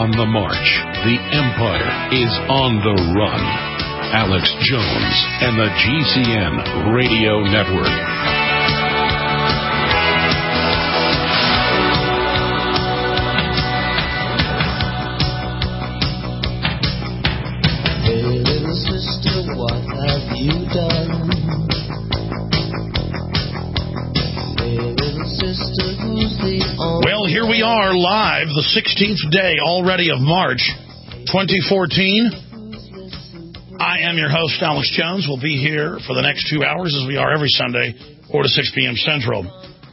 on the march. The empire is on the run. Alex Jones and the GCN Radio Network. Well, here we are live, the 16th day already of March 2014. I am your host, Alex Jones. We'll be here for the next 2 hours as we are every Sunday, 4 to 6 p.m. Central.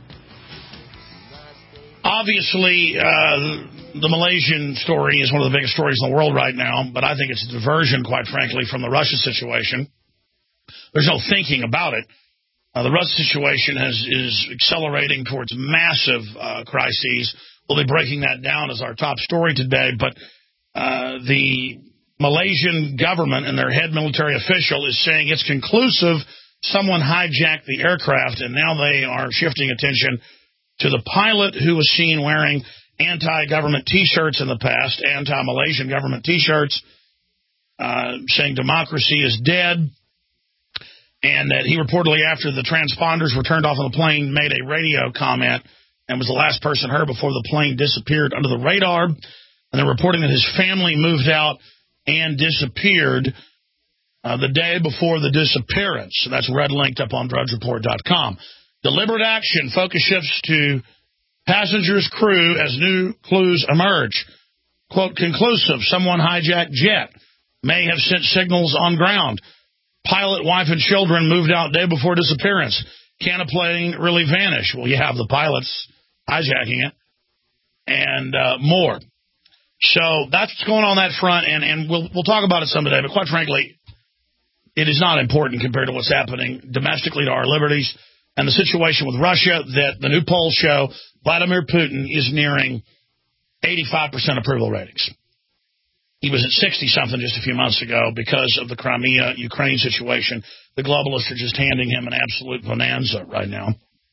Obviously, the Malaysian story is one of the biggest stories in the world right now, but I think it's a diversion, quite frankly, from the Russia situation. There's no thinking about it. The Russia situation is accelerating towards massive crises. We'll be breaking that down as our top story today, but the Malaysian government and their head military official is saying it's conclusive. Someone hijacked the aircraft, and now they are shifting attention to the pilot who was seen wearing anti-government T-shirts in the past, anti-Malaysian government T-shirts, saying democracy is dead. And that he reportedly, after the transponders were turned off on the plane, made a radio comment and was the last person heard before the plane disappeared under the radar. And they're reporting that his family moved out and disappeared the day before the disappearance. So that's red linked up on drudgereport.com. Deliberate action. Focus shifts to passengers, crew as new clues emerge. Quote, conclusive. Someone hijacked jet. May have sent signals on ground. Pilot, wife, and children moved out day before disappearance. Can a plane really vanish? Well, you have the pilots hijacking it and more. So that's what's going on that front, and we'll talk about it some today. But quite frankly, it is not important compared to what's happening domestically to our liberties and the situation with Russia that the new polls show Vladimir Putin is nearing 85% approval ratings. He was at 60-something just a few months ago because of the Crimea-Ukraine situation. The globalists are just handing him an absolute bonanza right now.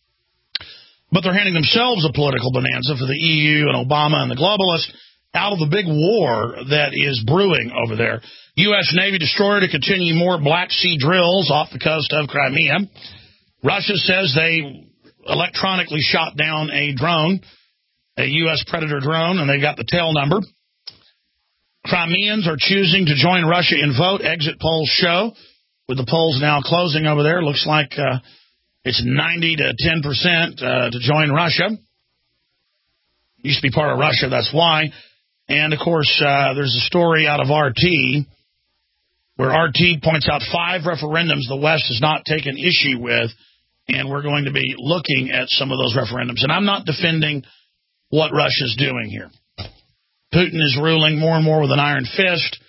But they're handing themselves a political bonanza for the EU and Obama and the globalists out of the big war that is brewing over there. U.S. Navy destroyer to continue more Black Sea drills off the coast of Crimea. Russia says they electronically shot down a drone, a U.S. Predator drone, and they got the tail number. Crimeans are choosing to join Russia in vote. Exit polls show, with the polls now closing over there, looks like it's 90 to 10% to join Russia. Used to be part of Russia, that's why. And, of course, there's a story out of RT where RT points out 5 referendums the West has not taken issue with, and we're going to be looking at some of those referendums. And I'm not defending what Russia's doing here. Putin is ruling more and more with an iron fist.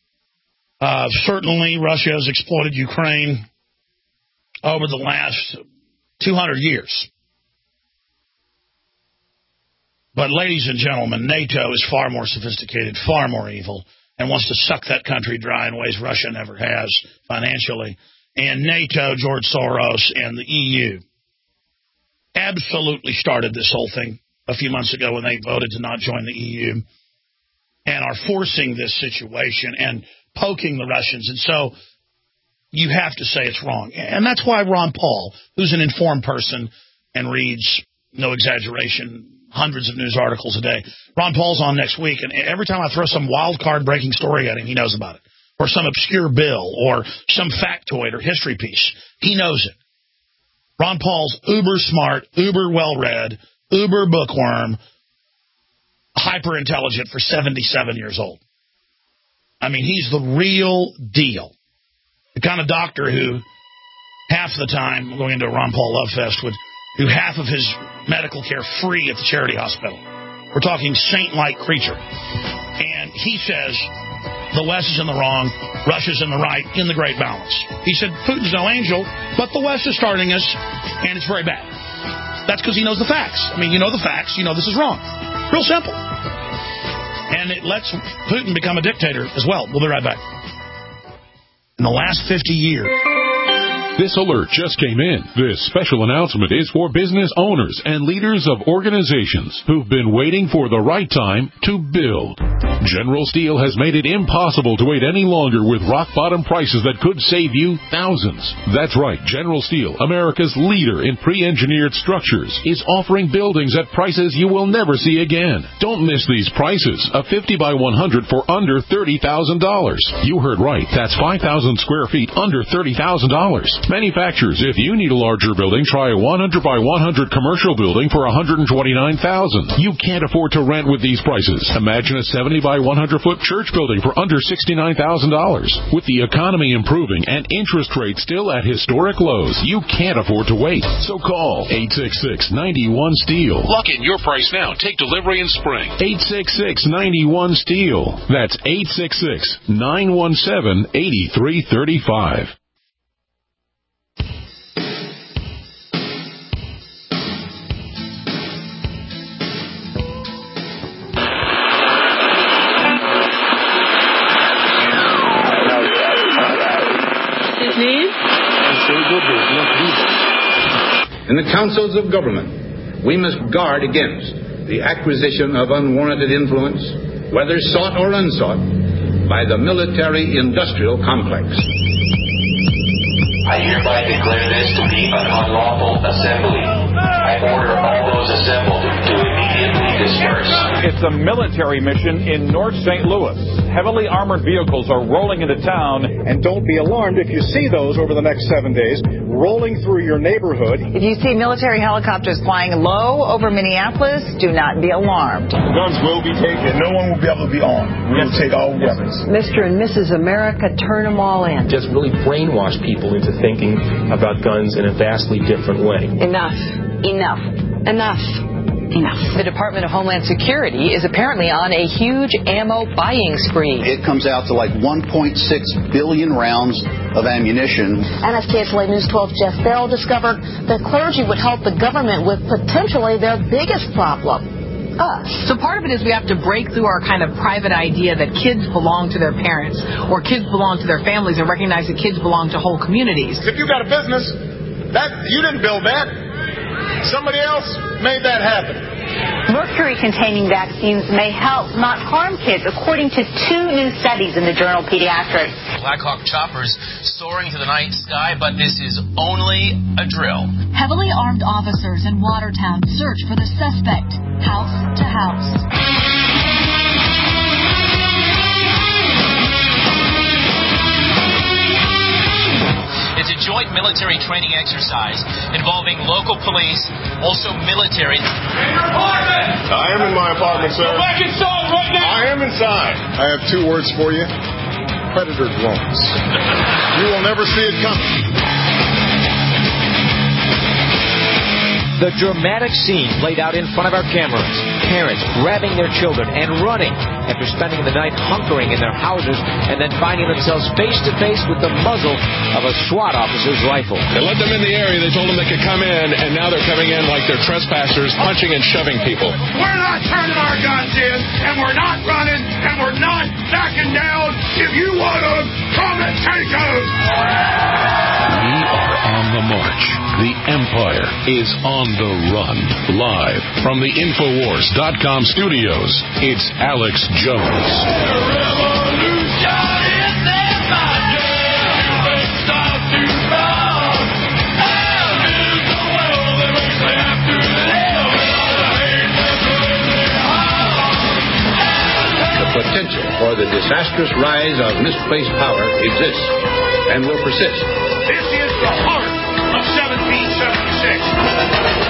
Certainly, Russia has exploited Ukraine over the last 200 years. But, ladies and gentlemen, NATO is far more sophisticated, far more evil, and wants to suck that country dry in ways Russia never has financially. And NATO, George Soros, and the EU absolutely started this whole thing a few months ago when they voted to not join the EU. And are forcing this situation and poking the Russians. And so you have to say it's wrong. And that's why Ron Paul, who's an informed person and reads, no exaggeration, hundreds of news articles a day, Ron Paul's on next week. And every time I throw some wild card breaking story at him, he knows about it. Or some obscure bill or some factoid or history piece. He knows it. Ron Paul's uber smart, uber well-read, uber bookworm, hyper intelligent for 77 years old. I mean, he's the real deal. The kind of doctor who half the time, going into a Ron Paul Love Fest, would do half of his medical care free at the charity hospital. We're talking saint-like creature. And he says the West is in the wrong, Russia's in the right, in the great balance. He said Putin's no angel, but the West is starting us, and it's very bad. That's because he knows the facts. I mean, you know the facts, you know this is wrong. Real simple. And it lets Putin become a dictator as well. We'll be right back. In the last 50 years, This alert just came in. This special announcement is for business owners and leaders of organizations who've been waiting for the right time to build. General Steel has made it impossible to wait any longer with rock-bottom prices that could save you thousands. That's right. General Steel, America's leader in pre-engineered structures, is offering buildings at prices you will never see again. Don't miss these prices. A 50 by 100 for under $30,000. You heard right. That's 5,000 square feet under $30,000. Manufacturers, if you need a larger building, try a 100 by 100 commercial building for $129,000. You can't afford to rent with these prices. Imagine a 70 by 100 foot church building for under $69,000. With the economy improving and interest rates still at historic lows, you can't afford to wait. So call 866-91-STEEL. Lock in your price now. Take delivery in spring. 866-91-STEEL. That's 866-917-8335. In the councils of government, we must guard against the acquisition of unwarranted influence, whether sought or unsought, by the military-industrial complex. I hereby declare this to be an unlawful assembly. I order all those assembled to immediately disperse. It's a military mission in North St. Louis. Heavily armored vehicles are rolling into town. And don't be alarmed if you see those over the next 7 days rolling through your neighborhood. If you see military helicopters flying low over Minneapolis, do not be alarmed. Guns will be taken. No one will be able to be armed. We will take all weapons. Mr. and Mrs. America, turn them all in. Just really brainwash people into thinking about guns in a vastly different way. Enough. Enough. Enough. Enough. The Department of Homeland Security is apparently on a huge ammo buying spree. It comes out to like 1.6 billion rounds of ammunition. NSKSLA News 12 Jeff Farrell discovered that clergy would help the government with potentially their biggest problem. Us. So part of it is we have to break through our kind of private idea that kids belong to their parents or kids belong to their families and recognize that kids belong to whole communities. If you got a business, that you didn't build that. Somebody else made that happen. Mercury-containing vaccines may help, not harm kids, according to 2 new studies in the journal Pediatrics. Black Hawk choppers soaring through the night sky, but this is only a drill. Heavily armed officers in Watertown search for the suspect, house to house. It's a joint military training exercise involving local police, also military. In your apartment! I am in my apartment, sir. Go back inside right now! I am inside. I have 2 words for you. Predator drones. You will never see it coming. The dramatic scene played out in front of our cameras. Parents grabbing their children and running after spending the night hunkering in their houses and then finding themselves face to face with the muzzle of a SWAT officer's rifle. They let them in the area. They told them they could come in, and now they're coming in like they're trespassers, punching and shoving people. We're not turning our guns in, and we're not running, and we're not backing down. If you want them, come and take them. We are on the march. The Empire is on the run. Live from the Infowars.com studios, it's Alex Jones. The potential for the disastrous rise of misplaced power exists and will persist. This is the heart of 1776.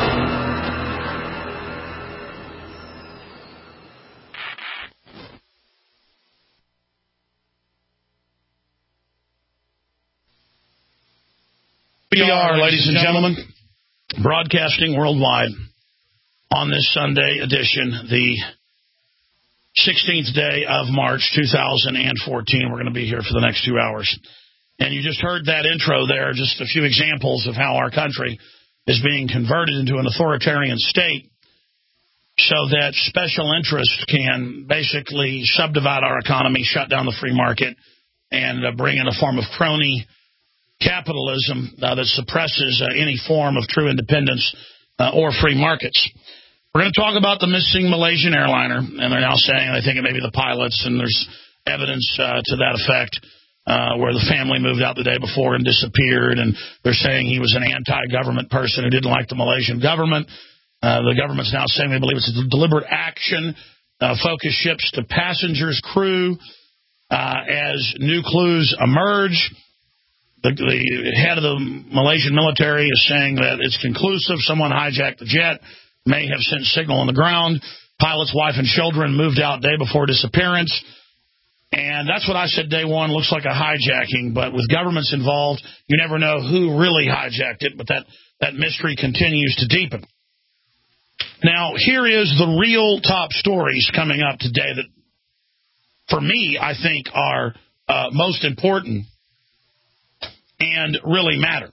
We are, ladies and gentlemen, broadcasting worldwide on this Sunday edition, the 16th day of March 2014. We're going to be here for the next 2 hours. And you just heard that intro there, just a few examples of how our country is being converted into an authoritarian state so that special interests can basically subdivide our economy, shut down the free market, and bring in a form of crony capitalism that suppresses any form of true independence or free markets. We're going to talk about the missing Malaysian airliner, and they're now saying they think it may be the pilots, and there's evidence to that effect where the family moved out the day before and disappeared, and they're saying he was an anti-government person who didn't like the Malaysian government. The government's now saying they believe it's a deliberate action. Focus shifts to passengers, crew, as new clues emerge. The head of the Malaysian military is saying that it's conclusive. Someone hijacked the jet, may have sent signal on the ground. Pilot's wife and children moved out day before disappearance. And that's what I said day one, looks like a hijacking. But with governments involved, you never know who really hijacked it. But that mystery continues to deepen. Now, here is the real top stories coming up today that, for me, I think are most important and really matter.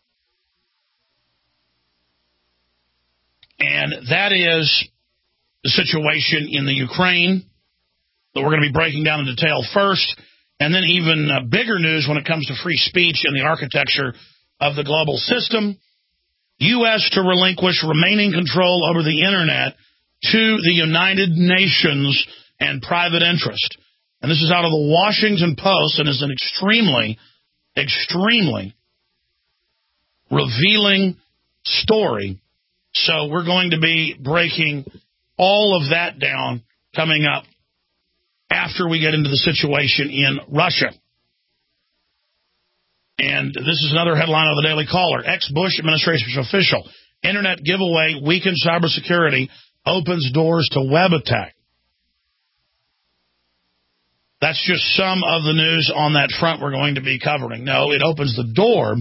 And that is the situation in the Ukraine that we're going to be breaking down in detail first, and then even bigger news when it comes to free speech and the architecture of the global system. U.S. to relinquish remaining control over the Internet to the United Nations and private interest. And this is out of the Washington Post and is an extremely, extremely revealing story. So we're going to be breaking all of that down coming up after we get into the situation in Russia. And this is another headline of the Daily Caller. Ex-Bush administration official. Internet giveaway weakens cybersecurity, opens doors to web attack. That's just some of the news on that front we're going to be covering. No, it opens the door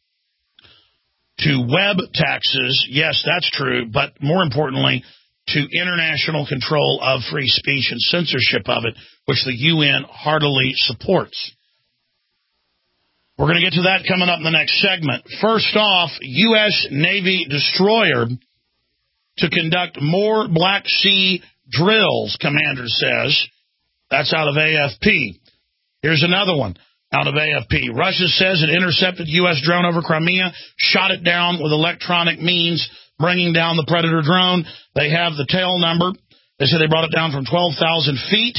to web taxes. Yes, that's true. But more importantly, to international control of free speech and censorship of it, which the UN heartily supports. We're going to get to that coming up in the next segment. First off, U.S. Navy destroyer to conduct more Black Sea drills, commander says. That's out of AFP. Here's another one out of AFP. Russia says it intercepted U.S. drone over Crimea, shot it down with electronic means, bringing down the Predator drone. They have the tail number. They said they brought it down from 12,000 feet.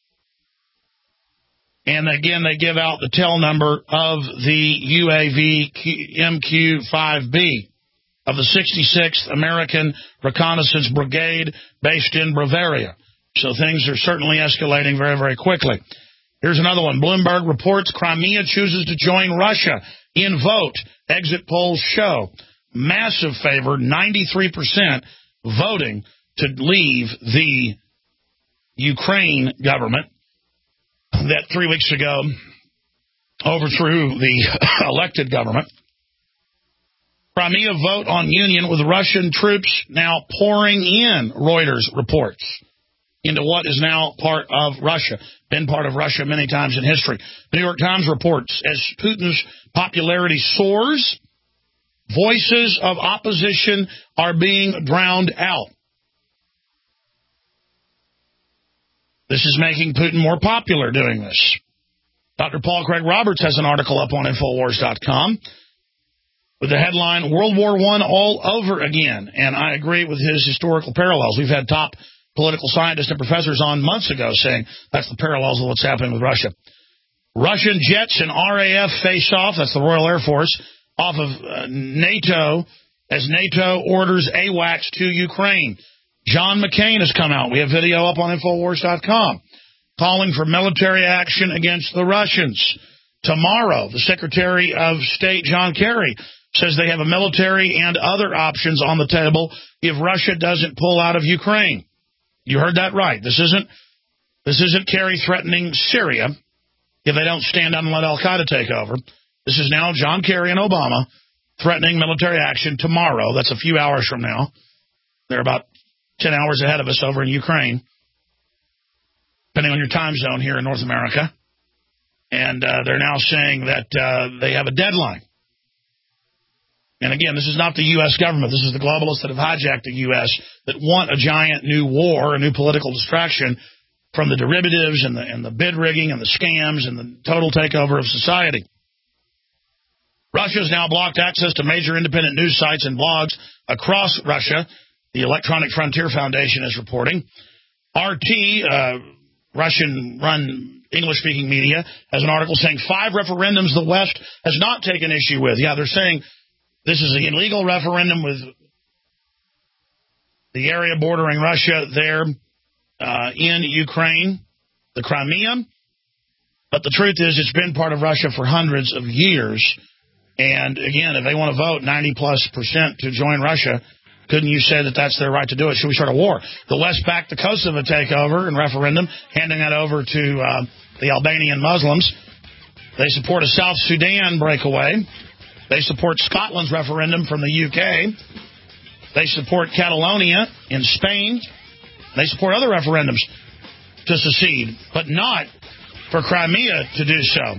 And again, they give out the tail number of the UAV MQ-5B of the 66th American Reconnaissance Brigade based in Bavaria. So things are certainly escalating very, very quickly. Here's another one. Bloomberg reports Crimea chooses to join Russia in vote. Exit polls show massive favor, 93% voting to leave the Ukraine government that 3 weeks ago overthrew the elected government. Crimea vote on union with Russian troops now pouring in, Reuters reports, into what is now part of Russia, been part of Russia many times in history. The New York Times reports, as Putin's popularity soars, voices of opposition are being drowned out. This is making Putin more popular doing this. Dr. Paul Craig Roberts has an article up on Infowars.com with the headline, World War I all over again. And I agree with his historical parallels. We've had top political scientists and professors on months ago saying that's the parallels of what's happening with Russia. Russian jets and RAF face off, that's the Royal Air Force, off of NATO as NATO orders AWACS to Ukraine. John McCain has come out. We have video up on Infowars.com calling for military action against the Russians. Tomorrow, the Secretary of State, John Kerry, says they have a military and other options on the table if Russia doesn't pull out of Ukraine. You heard that right. This isn't Kerry threatening Syria if they don't stand up and let al-Qaeda take over. This is now John Kerry and Obama threatening military action tomorrow. That's a few hours from now. They're about 10 hours ahead of us over in Ukraine, depending on your time zone here in North America. And they're now saying that they have a deadline. And again, this is not the U.S. government. This is the globalists that have hijacked the U.S. that want a giant new war, a new political distraction from the derivatives and the bid rigging and the scams and the total takeover of society. Russia's now blocked access to major independent news sites and blogs across Russia, the Electronic Frontier Foundation is reporting. RT, Russian-run English-speaking media, has an article saying 5 referendums the West has not taken issue with. Yeah, they're saying this is an illegal referendum with the area bordering Russia there in Ukraine, the Crimea. But the truth is it's been part of Russia for hundreds of years. And, again, if they want to vote 90+% to join Russia, couldn't you say that that's their right to do it? Should we start a war? The West backed the Kosovo takeover and referendum, handing that over to the Albanian Muslims. They support a South Sudan breakaway. They support Scotland's referendum from the UK. They support Catalonia in Spain. They support other referendums to secede, but not for Crimea to do so.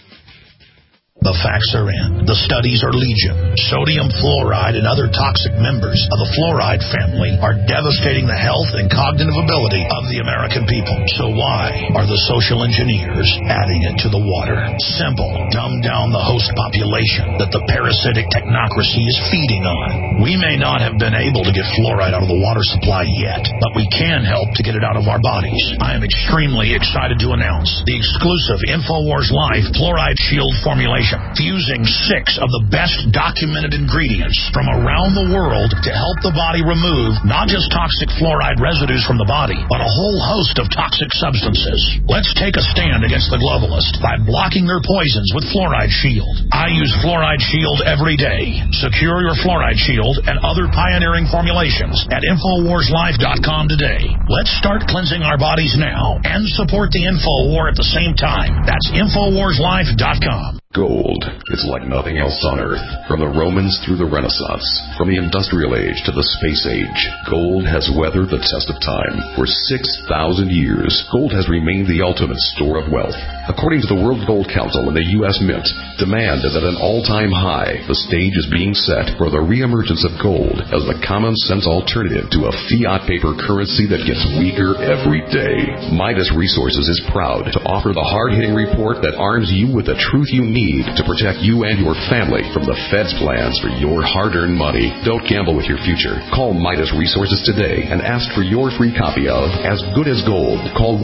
The facts are in. The studies are legion. Sodium fluoride and other toxic members of the fluoride family are devastating the health and cognitive ability of the American people. So why are the social engineers adding it to the water? Simple. Dumb down the host population that the parasitic technocracy is feeding on. We may not have been able to get fluoride out of the water supply yet, but we can help to get it out of our bodies. I am extremely excited to announce the exclusive InfoWars Life Fluoride Shield formulation, fusing 6 of the best documented ingredients from around the world to help the body remove not just toxic fluoride residues from the body, but a whole host of toxic substances. Let's take a stand against the globalists by blocking their poisons with Fluoride Shield. I use Fluoride Shield every day. Secure your Fluoride Shield and other pioneering formulations at InfoWarsLife.com today. Let's start cleansing our bodies now and support the Info War at the same time. That's InfoWarsLife.com. Gold is like nothing else on Earth. From the Romans through the Renaissance, from the Industrial Age to the Space Age, gold has weathered the test of time. For 6,000 years, gold has remained the ultimate store of wealth. According to the World Gold Council and the U.S. Mint, demand is at an all-time high. The stage is being set for the reemergence of gold as the common-sense alternative to a fiat paper currency that gets weaker every day. Midas Resources is proud to offer the hard-hitting report that arms you with the truth you need to protect you and your family from the Fed's plans for your hard-earned money. Don't gamble with your future. Call Midas Resources today and ask for your free copy of As Good as Gold. Call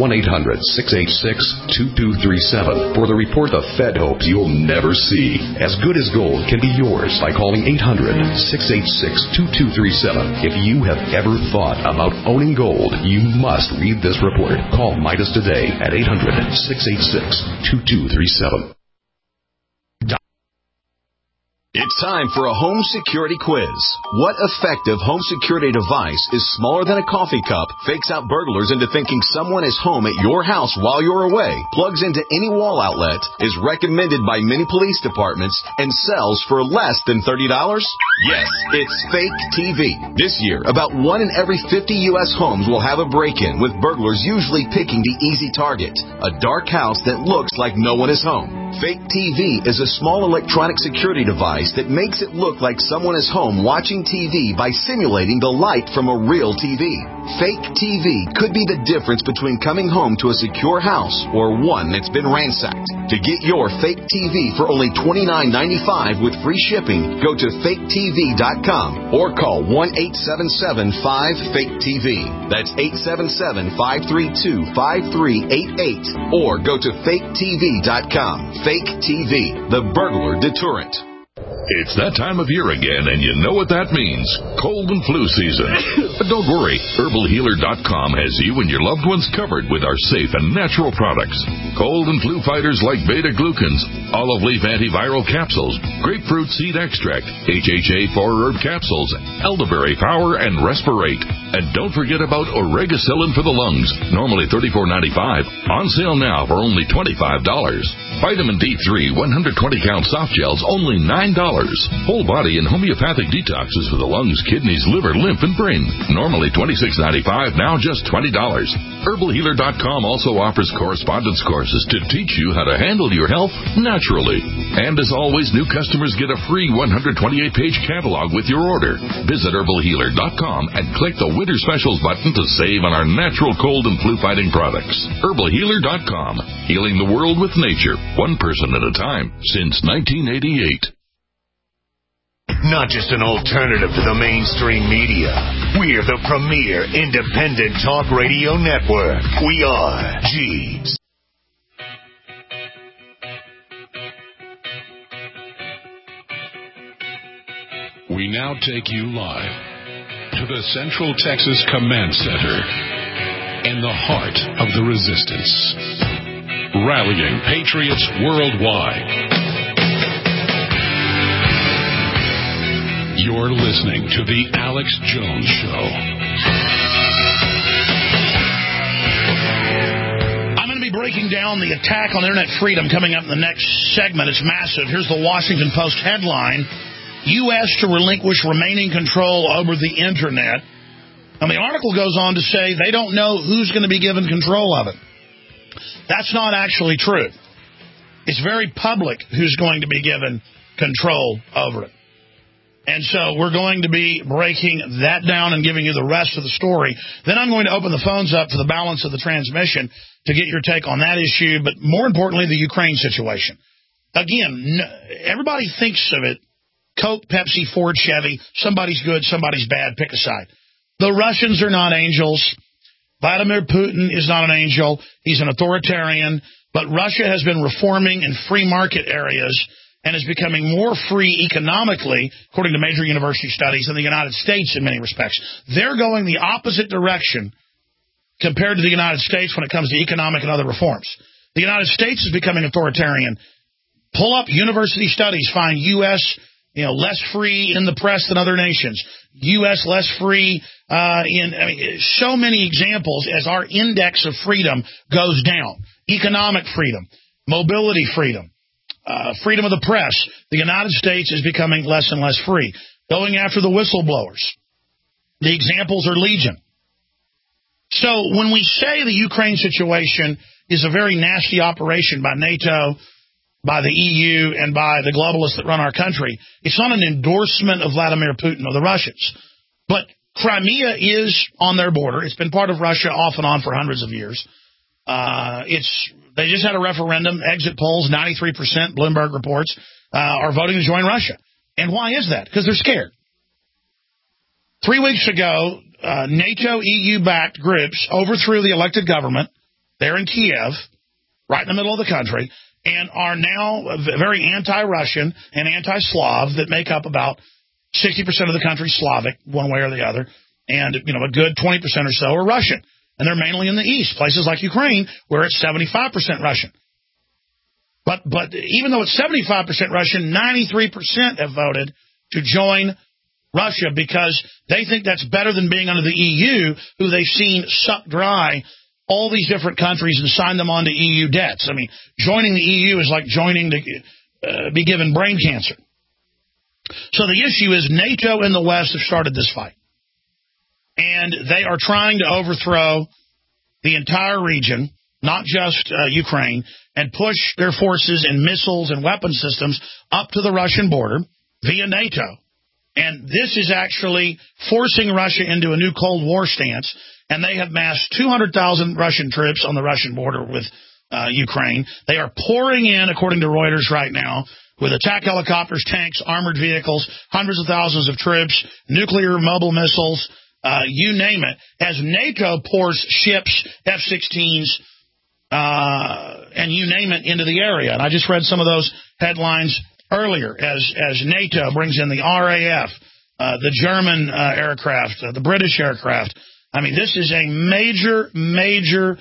1-800-686-2237 for the report the Fed hopes you'll never see. As Good as Gold can be yours by calling 800-686-2237. If you have ever thought about owning gold, you must read this report. Call Midas today at 800-686-2237. It's time for a home security quiz. What effective home security device is smaller than a coffee cup, fakes out burglars into thinking someone is home at your house while you're away, plugs into any wall outlet, is recommended by many police departments, and sells for less than $30? Yes, it's Fake TV. This year, about 1 in every 50 U.S. homes will have a break-in, with burglars usually picking the easy target, a dark house that looks like no one is home. Fake TV is a small electronic security device that makes it look like someone is home watching TV by simulating the light from a real TV. Fake TV could be the difference between coming home to a secure house or one that's been ransacked. To get your Fake TV for only $29.95 with free shipping, go to faketv.com or call 1-877-5-FAKE-TV. That's 877-532-5388 or go to faketv.com. Fake TV, the burglar deterrent. It's that time of year again, and you know what that means. Cold and flu season. But don't worry. HerbalHealer.com has you and your loved ones covered with our safe and natural products. Cold and flu fighters like beta-glucans, olive leaf antiviral capsules, grapefruit seed extract, HHA 4-herb capsules, elderberry power, and respirate. And don't forget about Oregacillin for the lungs, normally $34.95. On sale now for only $25. Vitamin D3 120-count soft gels, only $9. Whole body and homeopathic detoxes for the lungs, kidneys, liver, lymph, and brain. Normally $26.95, now just $20. HerbalHealer.com also offers correspondence courses to teach you how to handle your health naturally. And as always, new customers get a free 128-page catalog with your order. Visit HerbalHealer.com and click the Winter Specials button to save on our natural cold and flu-fighting products. HerbalHealer.com, healing the world with nature, one person at a time, since 1988. not just an alternative to the mainstream media. We're the premier independent talk radio network. We are G's. We now take you live to the Central Texas Command Center in the heart of the resistance, rallying patriots worldwide. You're listening to The Alex Jones Show. I'm going to be breaking down the attack on internet freedom coming up in the next segment. It's massive. Here's the Washington Post headline: U.S. to relinquish remaining control over the internet. And the article goes on to say they don't know who's going to be given control of it. That's not actually true. It's very public who's going to be given control over it. And so we're going to be breaking that down and giving you the rest of the story. Then I'm going to open the phones up for the balance of the transmission to get your take on that issue, but more importantly, the Ukraine situation. Again, everybody thinks of it: Coke, Pepsi, Ford, Chevy. Somebody's good, somebody's bad. Pick a side. The Russians are not angels. Vladimir Putin is not an angel. He's an authoritarian. But Russia has been reforming in free market areas and is becoming more free economically, according to major university studies, than the United States in many respects. They're going the opposite direction compared to the United States when it comes to economic and other reforms. The United States is becoming authoritarian. Pull up university studies, find U.S. less free in the press than other nations. U.S. less free so many examples as our index of freedom goes down. Economic freedom, mobility freedom, freedom of the press. The United States is becoming less and less free. Going after the whistleblowers. The examples are legion. So when we say the Ukraine situation is a very nasty operation by NATO, by the EU, and by the globalists that run our country, it's not an endorsement of Vladimir Putin or the Russians. But Crimea is on their border. It's been part of Russia off and on for hundreds of years. They just had a referendum, exit polls, 93%, Bloomberg reports, are voting to join Russia. And why is that? Because they're scared. 3 weeks ago, NATO, EU-backed groups overthrew the elected government there in Kiev, right in the middle of the country, and are now very anti-Russian and anti-Slav that make up about 60% of the country Slavic, one way or the other, and a good 20% or so are Russian. And they're mainly in the east, places like Ukraine, where it's 75% Russian. But even though it's 75% Russian, 93% have voted to join Russia because they think that's better than being under the EU, who they've seen suck dry all these different countries and sign them on to EU debts. I mean, joining the EU is like joining to be given brain cancer. So the issue is NATO and the West have started this fight. And they are trying to overthrow the entire region, not just Ukraine, and push their forces and missiles and weapon systems up to the Russian border via NATO. And this is actually forcing Russia into a new Cold War stance. And they have massed 200,000 Russian troops on the Russian border with Ukraine. They are pouring in, according to Reuters right now, with attack helicopters, tanks, armored vehicles, hundreds of thousands of troops, nuclear mobile missiles, you name it, as NATO pours ships, F-16s, and you name it, into the area. And I just read some of those headlines earlier as NATO brings in the RAF, the German aircraft, the British aircraft. I mean, this is a major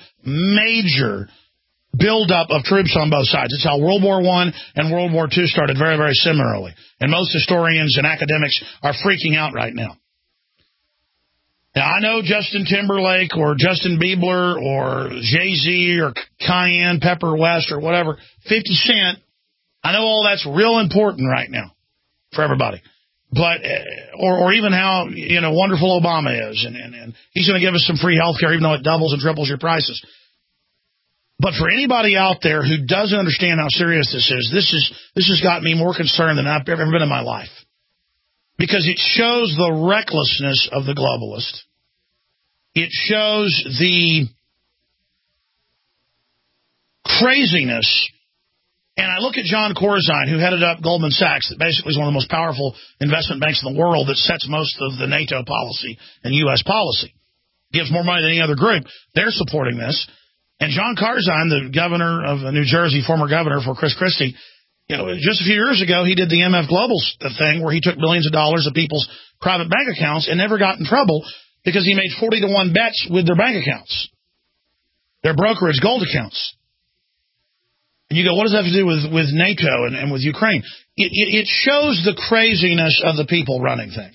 buildup of troops on both sides. It's how World War I and World War II started very, very similarly. And most historians and academics are freaking out right now. Now, I know Justin Timberlake or Justin Bieber or Jay-Z or Cayenne, Pepper West or whatever, 50 Cent, I know all that's real important right now for everybody. But, or even how, wonderful Obama is. And he's going to give us some free health care, even though it doubles and triples your prices. But for anybody out there who doesn't understand how serious this has got me more concerned than I've ever been in my life. Because it shows the recklessness of the globalist. It shows the craziness And I look at John Corzine, who headed up Goldman Sachs, that basically is one of the most powerful investment banks in the world that sets most of the NATO policy and U.S. policy. Gives more money than any other group. They're supporting this. And John Corzine, the governor of New Jersey, former governor for Chris Christie, just a few years ago, he did the MF Global thing where he took billions of dollars of people's private bank accounts and never got in trouble because he made 40-to-1 bets with their bank accounts, their brokerage gold accounts. And you go, what does that have to do with NATO and with Ukraine? It shows the craziness of the people running things.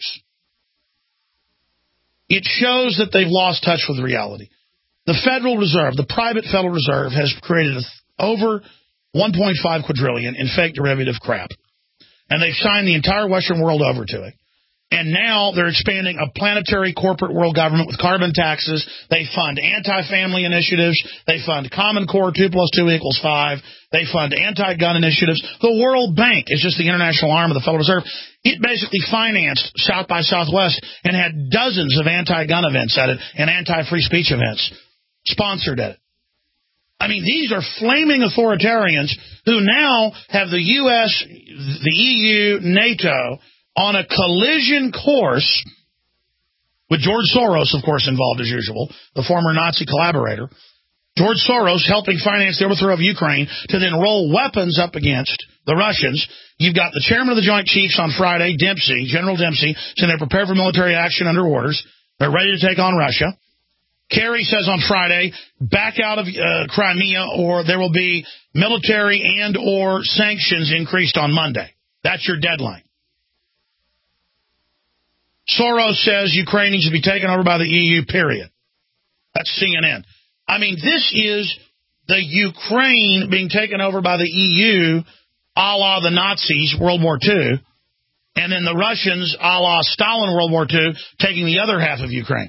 It shows that they've lost touch with reality. The Federal Reserve, the private Federal Reserve, has created over $1.5 quadrillion in fake derivative crap. And they've signed the entire Western world over to it. And now they're expanding a planetary corporate world government with carbon taxes. They fund anti-family initiatives. They fund Common Core 2 + 2 = 5. They fund anti-gun initiatives. The World Bank is just the international arm of the Federal Reserve. It basically financed South by Southwest and had dozens of anti-gun events at it and anti-free speech events sponsored at it. I mean, these are flaming authoritarians who now have the U.S., the EU, NATO on a collision course with George Soros, of course, involved as usual, the former Nazi collaborator. George Soros helping finance the overthrow of Ukraine to then roll weapons up against the Russians. You've got the chairman of the Joint Chiefs on Friday, Dempsey, General Dempsey, saying they're prepared for military action under orders. They're ready to take on Russia. Kerry says on Friday, back out of Crimea or there will be military and or sanctions increased on Monday. That's your deadline. Soros says Ukraine needs to be taken over by the EU, period. That's CNN. I mean, this is the Ukraine being taken over by the EU, a la the Nazis, World War II, and then the Russians, a la Stalin, World War II, taking the other half of Ukraine,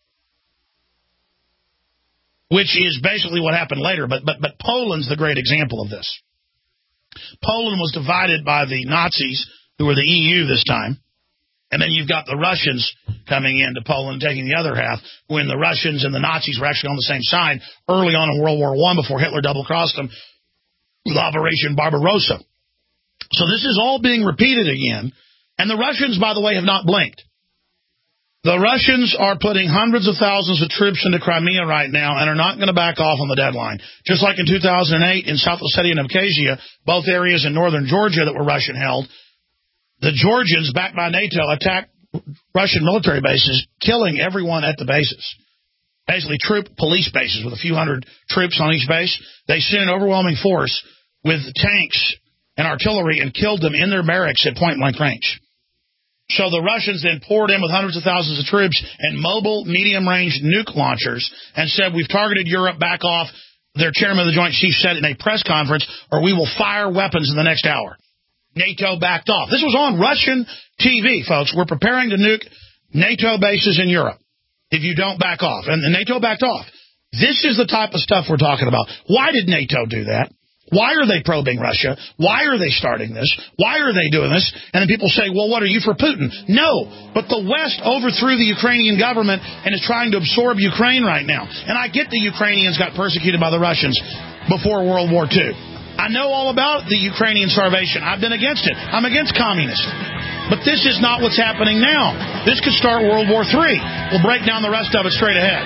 which is basically what happened later. But Poland's the great example of this. Poland was divided by the Nazis, who were the EU this time. And then you've got the Russians coming into Poland, taking the other half, when the Russians and the Nazis were actually on the same side early on in World War I before Hitler double-crossed them with Operation Barbarossa. So this is all being repeated again. And the Russians, by the way, have not blinked. The Russians are putting hundreds of thousands of troops into Crimea right now and are not going to back off on the deadline. Just like in 2008 in South Ossetia and Abkhazia, both areas in northern Georgia that were Russian-held, the Georgians, backed by NATO, attacked Russian military bases, killing everyone at the bases. Basically, police bases with a few hundred troops on each base. They sent an overwhelming force with tanks and artillery and killed them in their barracks at point-blank range. So the Russians then poured in with hundreds of thousands of troops and mobile medium-range nuke launchers and said, we've targeted Europe, back off. Their chairman of the Joint Chiefs said in a press conference, or we will fire weapons in the next hour. NATO backed off. This was on Russian TV, folks. We're preparing to nuke NATO bases in Europe if you don't back off. And NATO backed off. This is the type of stuff we're talking about. Why did NATO do that? Why are they probing Russia? Why are they starting this? Why are they doing this? And then people say, well, what are you for Putin? No, but the West overthrew the Ukrainian government and is trying to absorb Ukraine right now. And I get the Ukrainians got persecuted by the Russians before World War II. I know all about the Ukrainian starvation. I've been against it. I'm against communists. But this is not what's happening now. This could start World War III. We'll break down the rest of it straight ahead.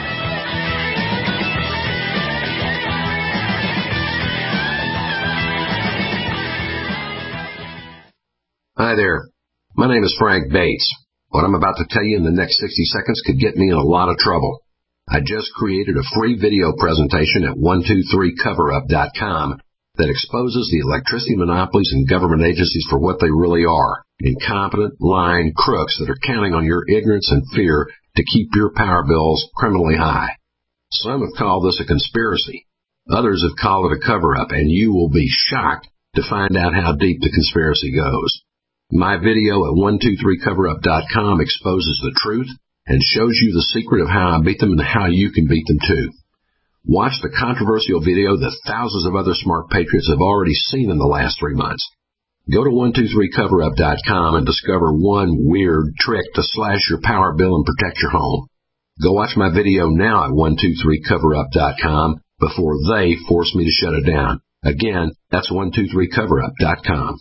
Hi there. My name is Frank Bates. What I'm about to tell you in the next 60 seconds could get me in a lot of trouble. I just created a free video presentation at 123coverup.com that exposes the electricity monopolies and government agencies for what they really are, incompetent, lying crooks that are counting on your ignorance and fear to keep your power bills criminally high. Some have called this a conspiracy. Others have called it a cover-up, and you will be shocked to find out how deep the conspiracy goes. My video at 123coverup.com exposes the truth and shows you the secret of how I beat them and how you can beat them too. Watch the controversial video that thousands of other smart patriots have already seen in the last 3 months. Go to 123coverup.com and discover one weird trick to slash your power bill and protect your home. Go watch my video now at 123coverup.com before they force me to shut it down. Again, that's 123coverup.com.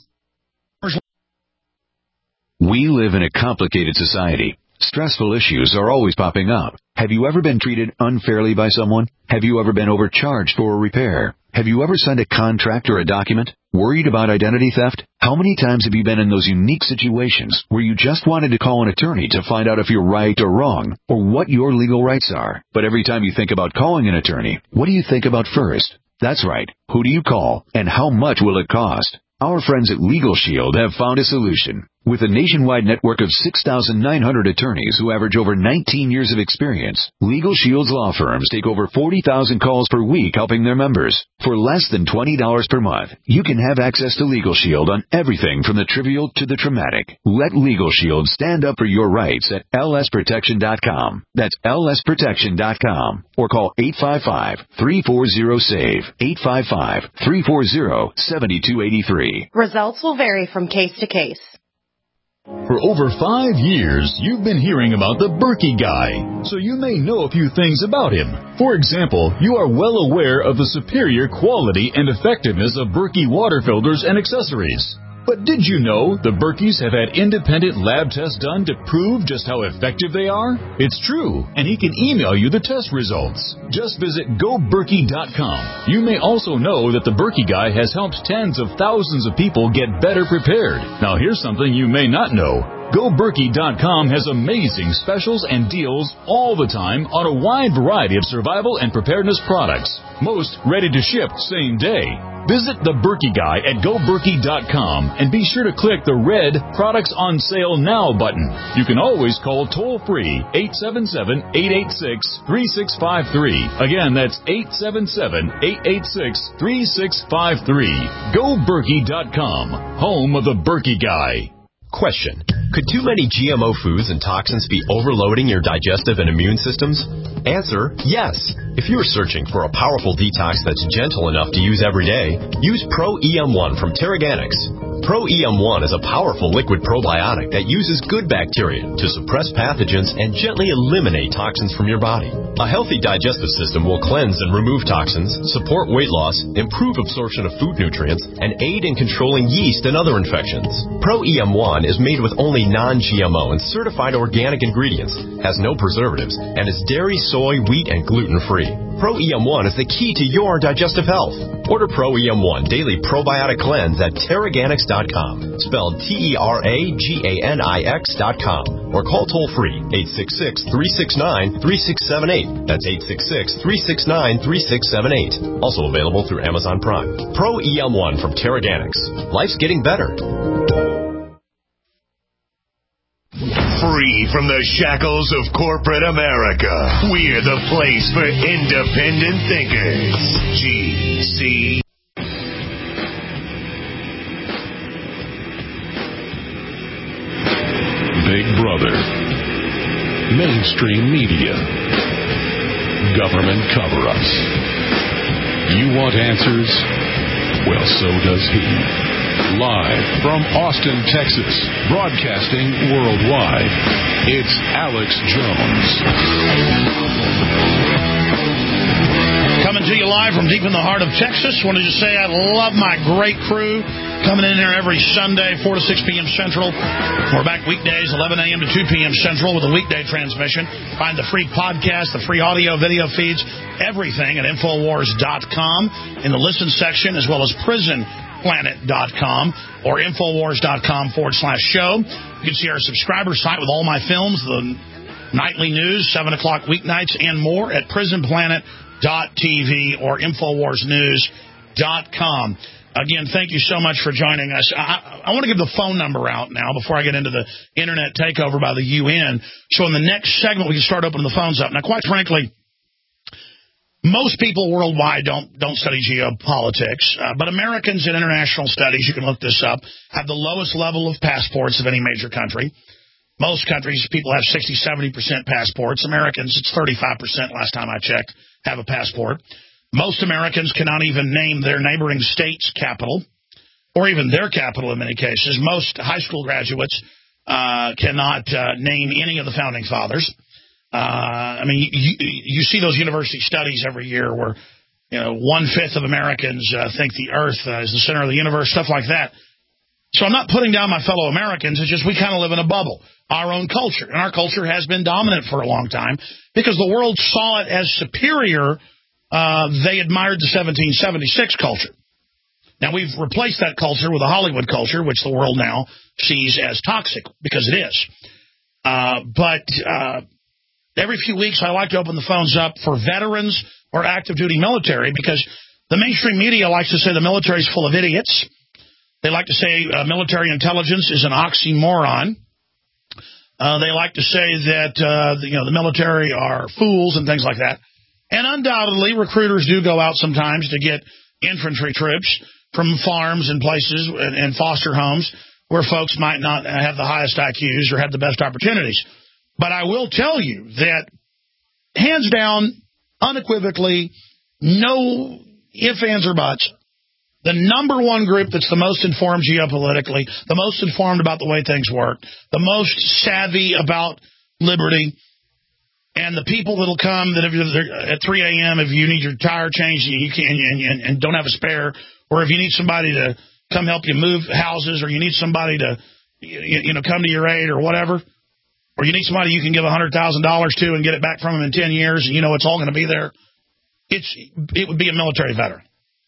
We live in a complicated society. Stressful issues are always popping up. Have you ever been treated unfairly by someone? Have you ever been overcharged for a repair? Have you ever signed a contract or a document? Worried about identity theft? How many times have you been in those unique situations where you just wanted to call an attorney to find out if you're right or wrong, or what your legal rights are? But every time you think about calling an attorney, what do you think about first? That's right. Who do you call, and how much will it cost? Our friends at Legal Shield have found a solution. With a nationwide network of 6,900 attorneys who average over 19 years of experience, Legal Shield's law firms take over 40,000 calls per week helping their members. For less than $20 per month, you can have access to Legal Shield on everything from the trivial to the traumatic. Let Legal Shield stand up for your rights at lsprotection.com. That's lsprotection.com. Or call 855-340-SAVE, 855-340-7283. Results will vary from case to case. For over 5 years, you've been hearing about the Berkey Guy, so you may know a few things about him. For example, you are well aware of the superior quality and effectiveness of Berkey water filters and accessories. But did you know the Berkeys have had independent lab tests done to prove just how effective they are? It's true, and he can email you the test results. Just visit GoBerkey.com. You may also know that the Berkey Guy has helped tens of thousands of people get better prepared. Now here's something you may not know. GoBerkey.com has amazing specials and deals all the time on a wide variety of survival and preparedness products. Most ready to ship same day. Visit the Berkey Guy at GoBerkey.com and be sure to click the red Products on Sale Now button. You can always call toll-free 877-886-3653. Again, that's 877-886-3653. GoBerkey.com, home of the Berkey Guy. Question. Could too many GMO foods and toxins be overloading your digestive and immune systems? Answer, yes. If you're searching for a powerful detox that's gentle enough to use every day, use Pro-EM1 from Teraganix. Pro-EM1 is a powerful liquid probiotic that uses good bacteria to suppress pathogens and gently eliminate toxins from your body. A healthy digestive system will cleanse and remove toxins, support weight loss, improve absorption of food nutrients, and aid in controlling yeast and other infections. Pro-EM1 is made with only non-GMO and certified organic ingredients, has no preservatives, and is dairy, soy, wheat, and gluten-free. Pro-EM1 is the key to your digestive health. Order Pro-EM1 Daily Probiotic Cleanse at Teraganix.com, spelled Teraganix.com, or call toll-free 866-369-3678. That's 866-369-3678. Also available through Amazon Prime. Pro-EM1 from Teraganix. Life's getting better. Free from the shackles of corporate America, we're the place for independent thinkers. GC. Big Brother. Mainstream media. Government cover-ups. You want answers? Well, so does he. Live from Austin, Texas, broadcasting worldwide, it's Alex Jones. Coming to you live from deep in the heart of Texas. Wanted to say I love my great crew coming in here every Sunday, 4 to 6 p.m. Central. We're back weekdays, 11 a.m. to 2 p.m. Central with a weekday transmission. Find the free podcast, the free audio, video feeds, everything at Infowars.com in the listen section, as well as PrisonPlanet.com or Infowars.com/show. You can see our subscriber site with all my films, the nightly news, 7 o'clock weeknights, and more at PrisonPlanet.tv or InfoWarsNews.com. Again, thank you so much for joining us. I want to give the phone number out now before I get into the internet takeover by the UN. So in the next segment, we can start opening the phones up. Now, quite frankly, most people worldwide don't study geopolitics, but Americans in international studies, you can look this up, have the lowest level of passports of any major country. Most countries, people have 60, 70% passports. Americans, it's 35% last time I checked, have a passport. Most Americans cannot even name their neighboring state's capital, or even their capital in many cases. Most high school graduates cannot name any of the founding fathers. I mean, you see those university studies every year where 1/5 of Americans think the Earth is the center of the universe, stuff like that. So I'm not putting down my fellow Americans. It's just we kind of live in a bubble, our own culture. And our culture has been dominant for a long time because the world saw it as superior. They admired the 1776 culture. Now, we've replaced that culture with a Hollywood culture, which the world now sees as toxic, because it is. But every few weeks, I like to open the phones up for veterans or active-duty military, because the mainstream media likes to say the military is full of idiots. They like to say military intelligence is an oxymoron. They like to say that the military are fools and things like that. And undoubtedly, recruiters do go out sometimes to get infantry troops from farms and places and foster homes where folks might not have the highest IQs or have the best opportunities. But I will tell you that, hands down, unequivocally, no ifs, ands, or buts, the number one group that's the most informed geopolitically, the most informed about the way things work, the most savvy about liberty, and the people that'll come that if at 3 a.m. if you need your tire changed and don't have a spare, or if you need somebody to come help you move houses, or you need somebody to come to your aid or whatever, or you need somebody you can give $100,000 to and get it back from them in 10 years, and it's all going to be there, it would be a military veteran.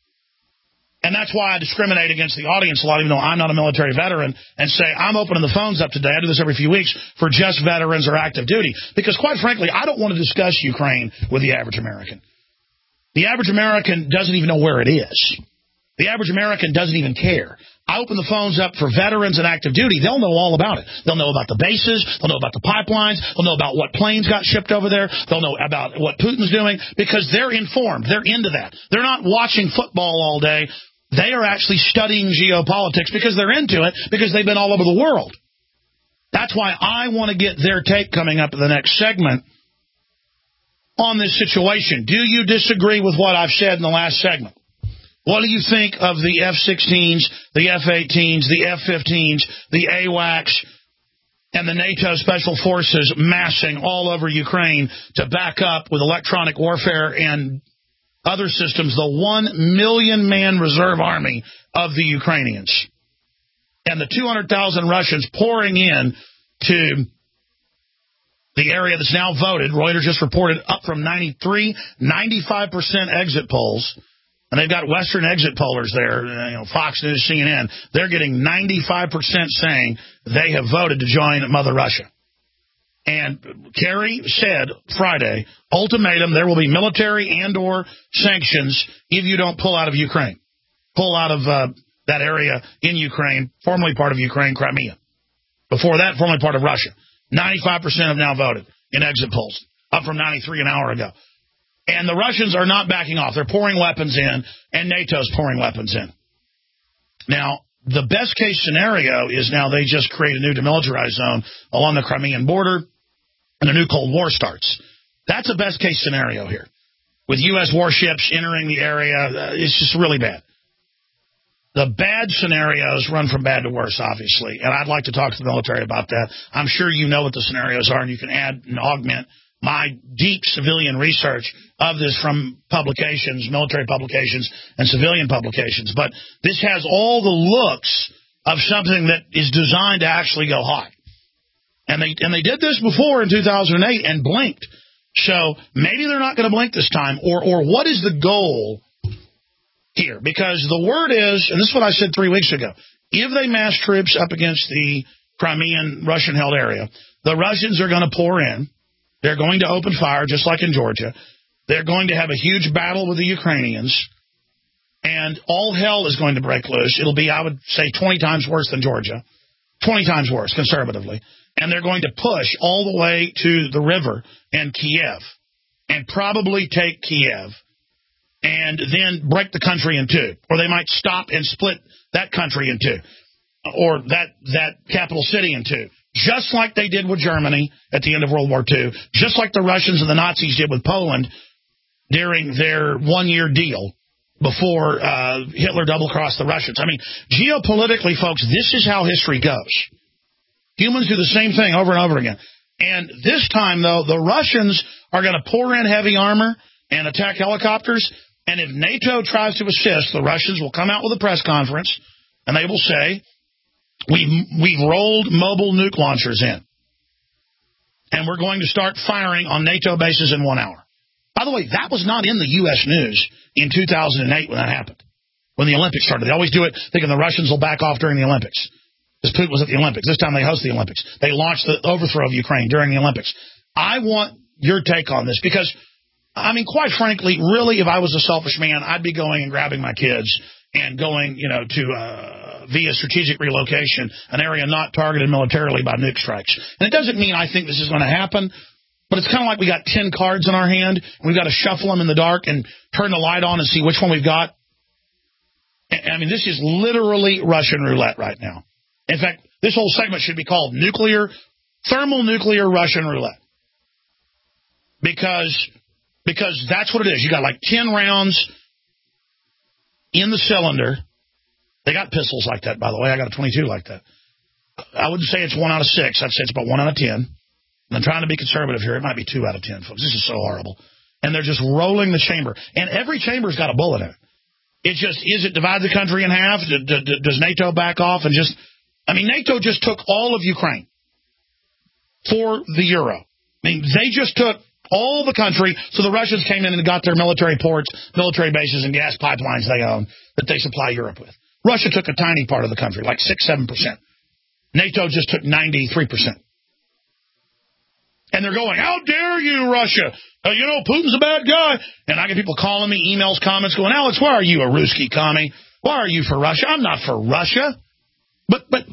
And that's why I discriminate against the audience a lot, even though I'm not a military veteran, and say I'm opening the phones up today. I do this every few weeks for just veterans or active duty. Because, quite frankly, I don't want to discuss Ukraine with the average American. The average American doesn't even know where it is. The average American doesn't even care. I open the phones up for veterans and active duty. They'll know all about it. They'll know about the bases. They'll know about the pipelines. They'll know about what planes got shipped over there. They'll know about what Putin's doing, because they're informed. They're into that. They're not watching football all day. They are actually studying geopolitics because they're into it, because they've been all over the world. That's why I want to get their take coming up in the next segment on this situation. Do you disagree with what I've said in the last segment? What do you think of the F-16s, the F-18s, the F-15s, the AWACS, and the NATO Special Forces massing all over Ukraine to back up with electronic warfare and other systems the 1 million man reserve army of the Ukrainians, and the 200,000 Russians pouring in to the area that's now voted? Reuters just reported up from 95% exit polls, and they've got Western exit pollers there, Fox News, CNN. They're getting 95% saying they have voted to join Mother Russia. And Kerry said Friday, ultimatum, there will be military and or sanctions if you don't pull out of Ukraine. Pull out of that area in Ukraine, formerly part of Ukraine, Crimea. Before that, formerly part of Russia. 95% have now voted in exit polls, up from 93 an hour ago. And the Russians are not backing off. They're pouring weapons in, and NATO's pouring weapons in. Now, the best case scenario is now they just create a new demilitarized zone along the Crimean border, and a new Cold War starts. That's a best case scenario here. With U.S. warships entering the area, it's just really bad. The bad scenarios run from bad to worse, obviously, and I'd like to talk to the military about that. I'm sure you know what the scenarios are, and you can add and augment my deep civilian research of this from publications, military publications, and civilian publications. But this has all the looks of something that is designed to actually go hot. And they did this before in 2008 and blinked. So maybe they're not going to blink this time. Or what is the goal here? Because the word is, and this is what I said 3 weeks ago, if they mass troops up against the Crimean Russian-held area, the Russians are going to pour in. They're going to open fire, just like in Georgia. They're going to have a huge battle with the Ukrainians. And all hell is going to break loose. It'll be, I would say, 20 times worse than Georgia. 20 times worse, conservatively. And they're going to push all the way to the river and Kiev, and probably take Kiev, and then break the country in two. Or they might stop and split that country in two, or that capital city in two, just like they did with Germany at the end of World War II, just like the Russians and the Nazis did with Poland during their one-year deal before Hitler double-crossed the Russians. I mean, geopolitically, folks, this is how history goes. Humans do the same thing over and over again. And this time, though, the Russians are going to pour in heavy armor and attack helicopters, And if NATO tries to assist, the Russians will come out with a press conference, and they will say, we've rolled mobile nuke launchers in, and we're going to start firing on NATO bases in 1 hour. By the way, that was not in the U.S. news in 2008 when that happened, when the Olympics started. They always do it thinking the Russians will back off during the Olympics. Because Putin was at the Olympics. This time they host the Olympics. They launched the overthrow of Ukraine during the Olympics. I want your take on this because, I mean, quite frankly, really, if I was a selfish man, I'd be going and grabbing my kids and going, to via strategic relocation, an area not targeted militarily by nuke strikes. And it doesn't mean I think this is going to happen, but it's kind of like we got 10 cards in our hand, and we've got to shuffle them in the dark and turn the light on and see which one we've got. I mean, this is literally Russian roulette right now. In fact, this whole segment should be called thermonuclear Russian roulette. Because that's what it is. You got like 10 rounds in the cylinder. They got pistols like that, by the way. I got a 22 like that. I wouldn't say it's 1 out of 6. I'd say it's about 1 out of 10. And I'm trying to be conservative here. It might be 2 out of 10, folks. This is so horrible. And they're just rolling the chamber. And every chamber's got a bullet in it. It just, is it divide the country in half? Does NATO back off and just... I mean, NATO just took all of Ukraine for the euro. I mean, they just took all the country, so the Russians came in and got their military ports, military bases, and gas pipelines they own that they supply Europe with. Russia took a tiny part of the country, like 6-7%. NATO just took 93%. And they're going, how dare you, Russia? Putin's a bad guy. And I get people calling me, emails, comments, going, Alex, why are you a Ruski commie? Why are you for Russia? I'm not for Russia. But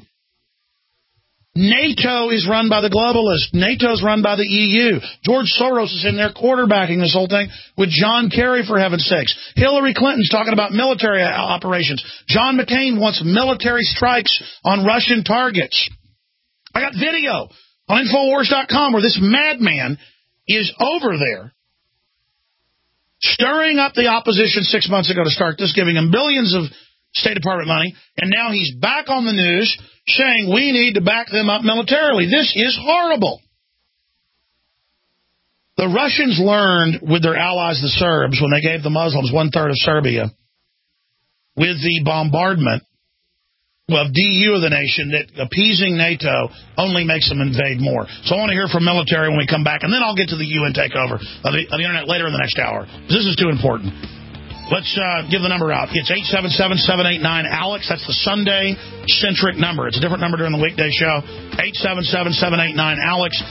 NATO is run by the globalists. NATO's run by the EU. George Soros is in there quarterbacking this whole thing with John Kerry, for heaven's sakes. Hillary Clinton's talking about military operations. John McCain wants military strikes on Russian targets. I got video on Infowars.com where this madman is over there stirring up the opposition 6 months ago to start this, giving them billions of State Department money, and now he's back on the news saying we need to back them up militarily. This is horrible. The Russians learned with their allies, the Serbs, when they gave the Muslims 1/3 of Serbia, with the bombardment of DU of the nation, that appeasing NATO only makes them invade more. So I want to hear from military when we come back, and then I'll get to the UN takeover of the Internet later in the next hour. This is too important. Let's give the number out. It's 877-789-ALEX. That's the Sunday-centric number. It's a different number during the weekday show. 877-789-ALEX.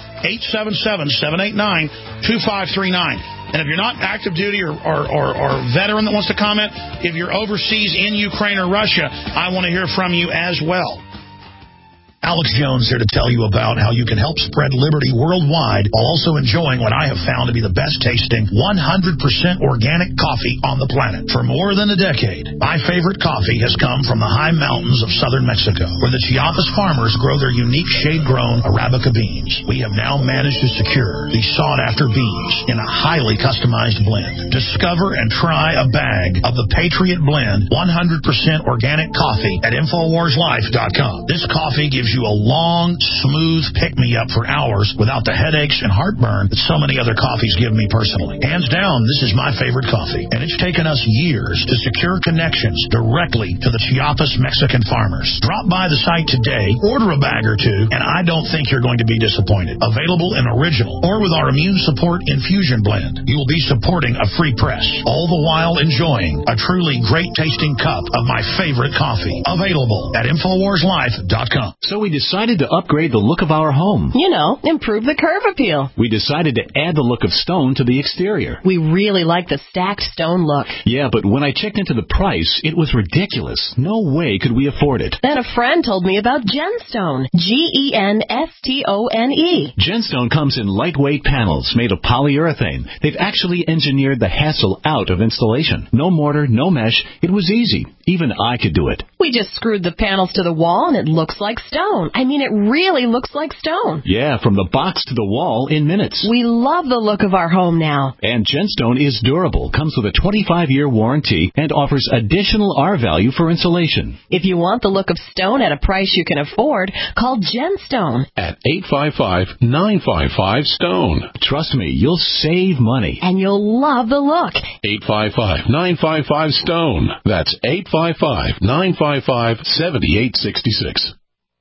877-789-2539. And if you're not active duty or veteran that wants to comment, if you're overseas in Ukraine or Russia, I want to hear from you as well. Alex Jones here to tell you about how you can help spread liberty worldwide while also enjoying what I have found to be the best tasting 100% organic coffee on the planet. For more than a decade, my favorite coffee has come from the high mountains of southern Mexico, where the Chiapas farmers grow their unique shade-grown Arabica beans. We have now managed to secure these sought-after beans in a highly customized blend. Discover and try a bag of the Patriot Blend 100% organic coffee at InfoWarsLife.com. This coffee gives you a long, smooth pick-me-up for hours without the headaches and heartburn that so many other coffees give me personally. Hands down, this is my favorite coffee, and it's taken us years to secure connections directly to the Chiapas Mexican farmers. Drop by the site today, order a bag or two, and I don't think you're going to be disappointed. Available in original or with our Immune Support Infusion Blend. You will be supporting a free press, all the while enjoying a truly great-tasting cup of my favorite coffee. Available at InfoWarsLife.com. So we decided to upgrade the look of our home. Improve the curve appeal. We decided to add the look of stone to the exterior. We really like the stacked stone look. Yeah, but when I checked into the price, it was ridiculous. No way could we afford it. Then a friend told me about Genstone. Genstone. Genstone comes in lightweight panels made of polyurethane. They've actually engineered the hassle out of installation. No mortar, no mesh. It was easy. Even I could do it. We just screwed the panels to the wall and it looks like stone. stone. I mean, it really looks like stone. Yeah, from the box to the wall in minutes. We love the look of our home now. And Genstone is durable, comes with a 25-year warranty, and offers additional R-value for insulation. If you want the look of stone at a price you can afford, call Genstone at 855-955-STONE. Trust me, you'll save money. And you'll love the look. 855-955-STONE. That's 855-955-7866.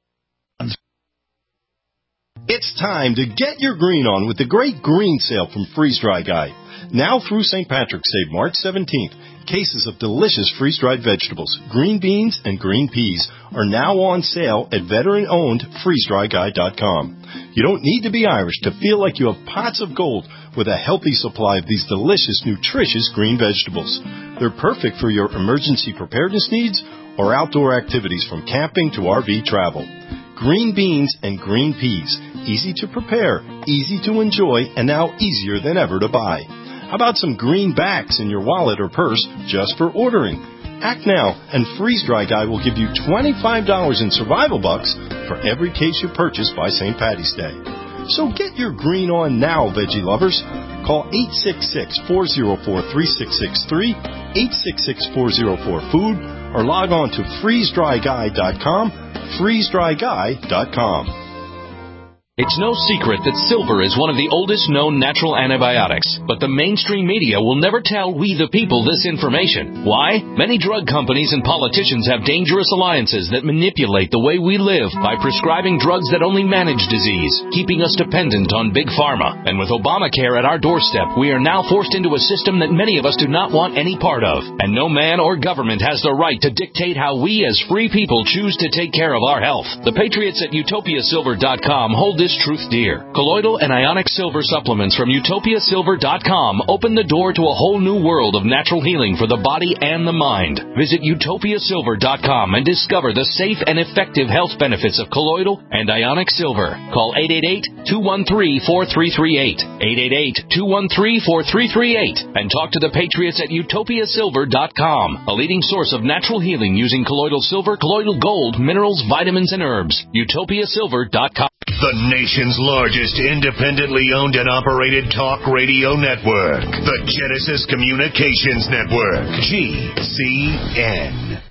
It's time to get your green on with the great green sale from Freeze Dry Guy. Now through St. Patrick's Day, March 17th, cases of delicious freeze-dried vegetables, green beans, and green peas are now on sale at veteran-owned freezedryguy.com. You don't need to be Irish to feel like you have pots of gold with a healthy supply of these delicious, nutritious green vegetables. They're perfect for your emergency preparedness needs or outdoor activities from camping to RV travel. Green beans and green peas. Easy to prepare, easy to enjoy, and now easier than ever to buy. How about some greenbacks in your wallet or purse just for ordering? Act now, and Freeze Dry Guy will give you $25 in survival bucks for every case you purchase by St. Patty's Day. So get your green on now, veggie lovers. Call 866-404-3663, 866-404-FOOD, or log on to freezedryguy.com, freezedryguy.com. It's no secret that silver is one of the oldest known natural antibiotics, but the mainstream media will never tell we the people this information. Why? Many drug companies and politicians have dangerous alliances that manipulate the way we live by prescribing drugs that only manage disease, keeping us dependent on big pharma. And with Obamacare at our doorstep, we are now forced into a system that many of us do not want any part of. And no man or government has the right to dictate how we as free people choose to take care of our health. The patriots at utopiasilver.com hold this truth dear. Colloidal and ionic silver supplements from utopiasilver.com open the door to a whole new world of natural healing for the body and the mind. Visit utopiasilver.com and discover the safe and effective health benefits of colloidal and ionic silver. Call 888-213-4338, 888-213-4338, and talk to the patriots at utopiasilver.com, a leading source of natural healing using colloidal silver, colloidal gold, minerals, vitamins, and herbs. utopiasilver.com. The nation's largest independently owned and operated talk radio network. The Genesis Communications Network. GCN.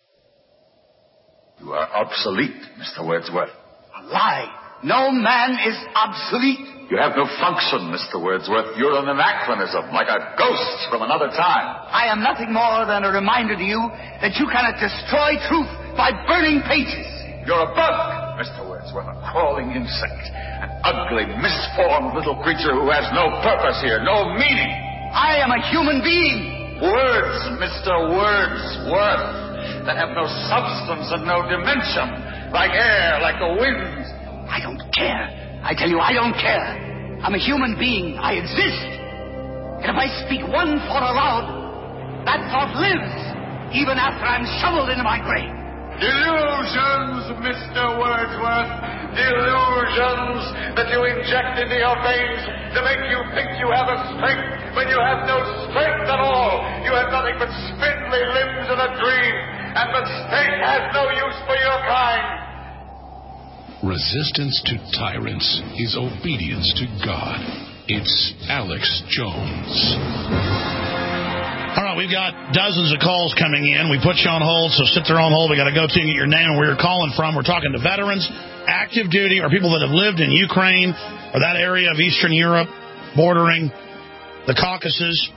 You are obsolete, Mr. Wordsworth. A lie. No man is obsolete. You have no function, Mr. Wordsworth. You're an anachronism, like a ghost from another time. I am nothing more than a reminder to you that you cannot destroy truth by burning pages. You're a bug, Mr. Wordsworth, a crawling insect, an ugly, misformed little creature who has no purpose here, no meaning. I am a human being. Words, Mr. Wordsworth, that have no substance and no dimension, like air, like the wind. I don't care. I tell you, I don't care. I'm a human being. I exist. And if I speak one thought aloud, that thought lives, even after I'm shoveled into my grave. Delusions, Mr. Wordsworth. Delusions that you inject into your veins to make you think you have a strength when you have no strength at all. You have nothing but spindly limbs and a dream, and the state has no use for your kind. Resistance to tyrants is obedience to God. It's Alex Jones. All right, we've got dozens of calls coming in. We put you on hold, so sit there on hold. We got to go to and get your name and where you're calling from. We're talking to veterans, active duty, or people that have lived in Ukraine or that area of Eastern Europe, bordering the Caucasus,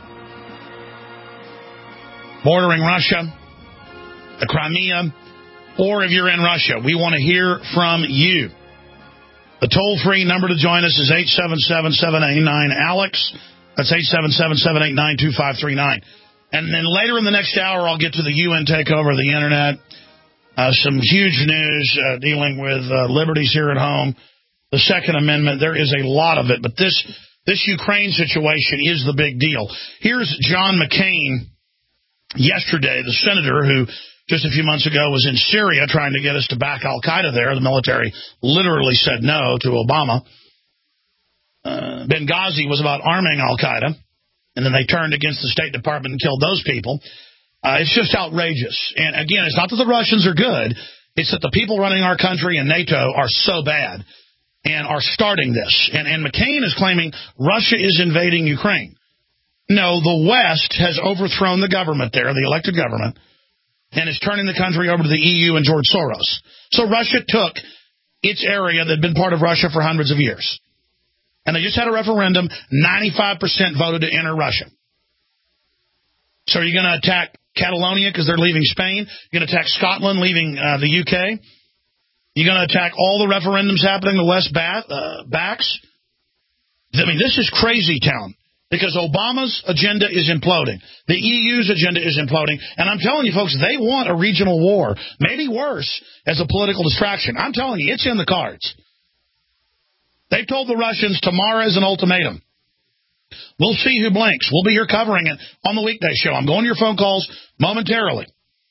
bordering Russia, the Crimea, or if you're in Russia. We want to hear from you. The toll-free number to join us is 877-789-ALEX. That's 877-789-2539. And then later in the next hour, I'll get to the UN takeover of the Internet. Some huge news dealing with liberties here at home. The Second Amendment, there is a lot of it. But this Ukraine situation is the big deal. Here's John McCain yesterday, the senator who just a few months ago was in Syria trying to get us to back al-Qaeda there. The military literally said no to Obama. Benghazi was about arming al-Qaeda. And then they turned against the State Department and killed those people. It's just outrageous. And again, it's not that the Russians are good. It's that the people running our country and NATO are so bad and are starting this. And McCain is claiming Russia is invading Ukraine. No, the West has overthrown the government there, the elected government, and is turning the country over to the EU and George Soros. So Russia took its area that had been part of Russia for hundreds of years. And they just had a referendum. 95% voted to enter Russia. So are you going to attack Catalonia because they're leaving Spain? You're going to attack Scotland leaving the UK? You're going to attack all the referendums happening the West backs? I mean, this is crazy town. Because Obama's agenda is imploding. The EU's agenda is imploding. And I'm telling you, folks, they want a regional war. Maybe worse, as a political distraction. I'm telling you, it's in the cards. They've told the Russians tomorrow is an ultimatum. We'll see who blinks. We'll be here covering it on the weekday show. I'm going to your phone calls momentarily.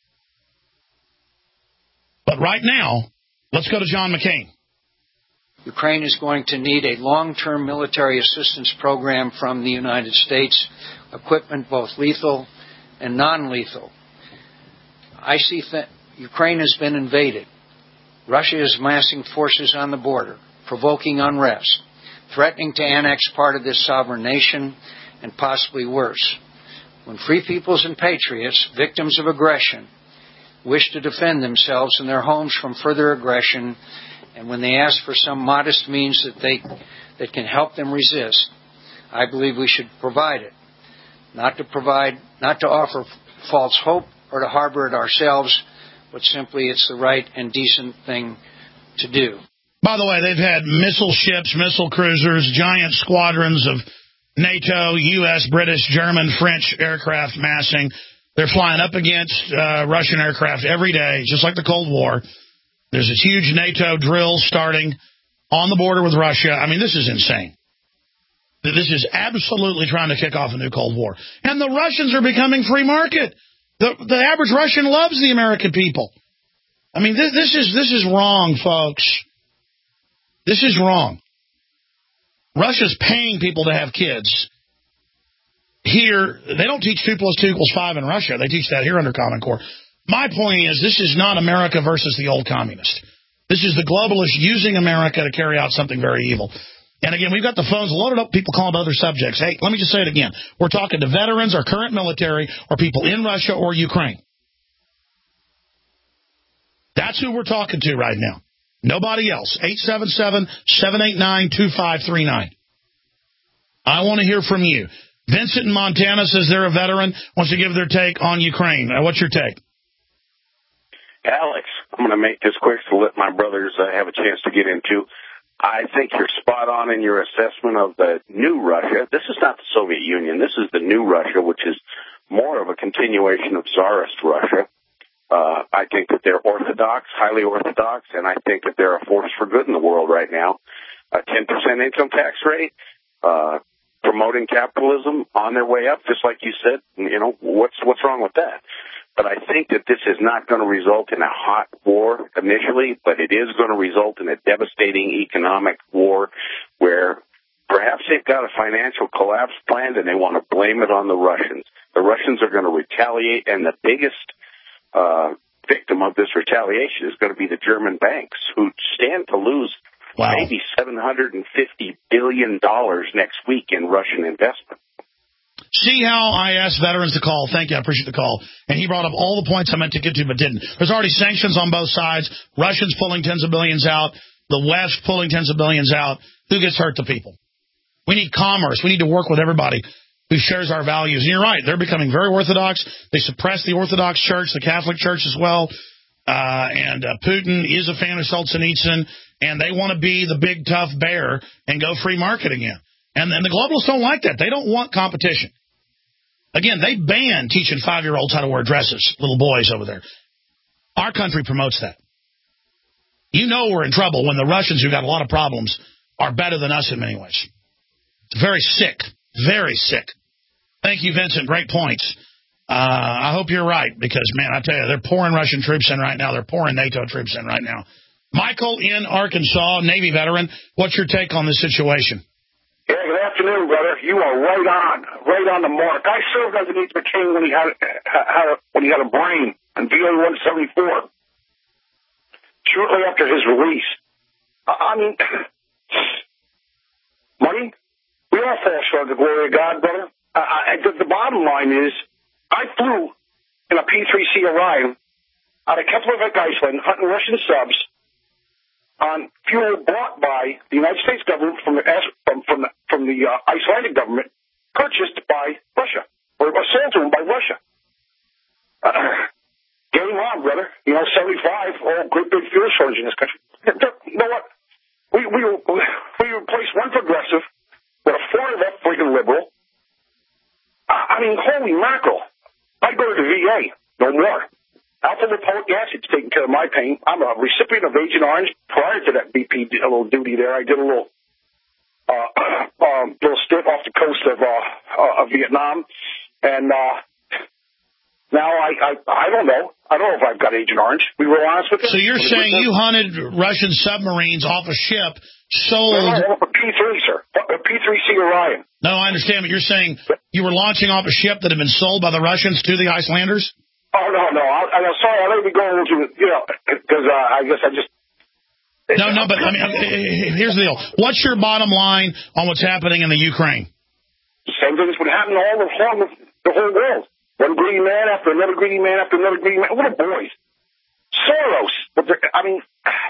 But right now, let's go to John McCain. Ukraine is going to need a long-term military assistance program from the United States, equipment both lethal and non-lethal. I see Ukraine has been invaded. Russia is massing forces on the border, provoking unrest, threatening to annex part of this sovereign nation, and possibly worse. When free peoples and patriots, victims of aggression, wish to defend themselves and their homes from further aggression, and when they ask for some modest means that can help them resist, I believe we should provide it. Not to offer false hope or to harbor it ourselves, but simply it's the right and decent thing to do. By the way, they've had missile ships, missile cruisers, giant squadrons of NATO, U.S., British, German, French aircraft massing. They're flying up against Russian aircraft every day, just like the Cold War. There's this huge NATO drill starting on the border with Russia. I mean, this is insane. This is absolutely trying to kick off a new Cold War. And the Russians are becoming free market. The average Russian loves the American people. I mean, this is wrong, folks. This is wrong. Russia's paying people to have kids. Here, they don't teach 2 + 2 = 5 in Russia. They teach that here under Common Core. My point is, this is not America versus the old communist. This is the globalists using America to carry out something very evil. And again, we've got the phones loaded up, people calling about other subjects. Hey, let me just say it again. We're talking to veterans or current military or people in Russia or Ukraine. That's who we're talking to right now. Nobody else. 877-789-2539. I want to hear from you. Vincent in Montana says they're a veteran, wants to give their take on Ukraine. What's your take? Alex, I'm going to make this quick to let my brothers have a chance to get into. I think you're spot on in your assessment of the new Russia. This is not the Soviet Union. This is the new Russia, which is more of a continuation of Tsarist Russia. I think that they're orthodox, highly orthodox, and I think that they're a force for good in the world right now. A 10% income tax rate, promoting capitalism on their way up, just like you said. You know, what's wrong with that? But I think that this is not going to result in a hot war initially, but it is going to result in a devastating economic war where perhaps they've got a financial collapse planned and they want to blame it on the Russians. The Russians are going to retaliate, and the biggest victim of this retaliation is going to be the German banks, who stand to lose maybe $750 billion next week in Russian investment. See how I asked veterans to call. Thank you. I appreciate the call. And he brought up all the points I meant to get to but didn't. There's already sanctions on both sides. Russians pulling tens of billions out. The West pulling tens of billions out. Who gets hurt? The people. We need commerce. We need to work with everybody who shares our values. And you're right. They're becoming very orthodox. They suppress the Orthodox Church, the Catholic Church as well. And Putin is a fan of Solzhenitsyn. And they want to be the big, tough bear and go free market again. And the globalists don't like that. They don't want competition. Again, they ban teaching 5-year-olds how to wear dresses, little boys over there. Our country promotes that. You know we're in trouble when the Russians, who got a lot of problems, are better than us in many ways. It's very sick. Very sick. Thank you, Vincent. Great points. I hope you're right because, man, I tell you, they're pouring Russian troops in right now. They're pouring NATO troops in right now. Michael in Arkansas, Navy veteran, what's your take on this situation? Yeah, good afternoon, brother. You are right on the mark. I served underneath McCain when he had a brain on VA-174. shortly after his release. I mean, money, we all fall short of the glory of God, brother. The bottom line is, I flew in a P-3C Orion out of Keflavik, Iceland, hunting Russian subs on fuel bought by the United States government from the Icelandic government, purchased by Russia, or sold to them by Russia. Game on, brother. 75, great big fuel shortage in this country. You know what? We replaced one progressive with a 4-left freaking liberal. I mean, holy mackerel. I'd go to the VA. No more. Alpha-lipoic acid's taking care of my pain. I'm a recipient of Agent Orange. Prior to that BP little duty there, I did a little stint off the coast of Vietnam. And now I don't know. I don't know if I've got Agent Orange. We were honest with you. So you're saying you hunted Russian submarines off a ship, sold... No, a P-3, sir. A P-3C Orion. No, I understand, but you're saying you were launching off a ship that had been sold by the Russians to the Icelanders? Oh, no. I'm sorry, I let me go into it, because I guess I just... No, but I mean, here's the deal. What's your bottom line on what's happening in the Ukraine? The same thing that's been happening all over the whole world. One greedy man after another greedy man after another greedy man. What are boys? Soros. I mean...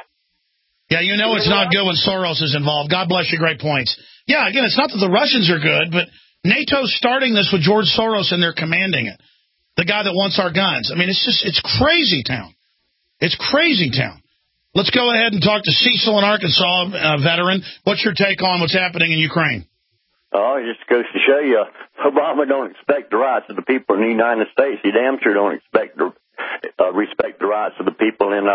Yeah, it's not good when Soros is involved. God bless you. Great points. Yeah, again, it's not that the Russians are good, but NATO's starting this with George Soros, and they're commanding it. The guy that wants our guns. I mean, it's crazy town. It's crazy town. Let's go ahead and talk to Cecil in Arkansas, veteran. What's your take on what's happening in Ukraine? Oh, it just goes to show you, Obama don't expect the rights of the people in the United States. He damn sure don't respect the rights of the people in